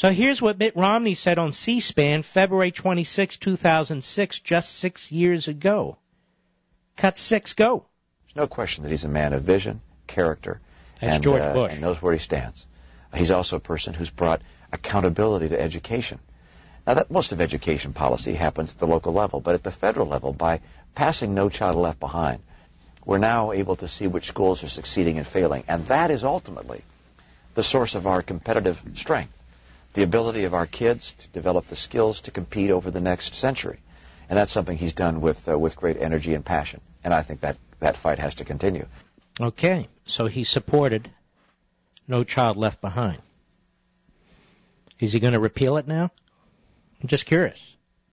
So here's what Mitt Romney said on C-SPAN February 26, 2006, just 6 years ago. Cut 6, go. There's no question that he's a man of vision, character, and George Bush. And knows where he stands. He's also a person who's brought accountability to education. Now, that most of education policy happens at the local level, but at the federal level, by passing No Child Left Behind, we're now able to see which schools are succeeding and failing, and that is ultimately the source of our competitive strength, the ability of our kids to develop the skills to compete over the next century. And that's something he's done with great energy and passion, and I think that fight has to continue. Okay, so he supported No Child Left Behind. Is he going to repeal it now? I'm just curious.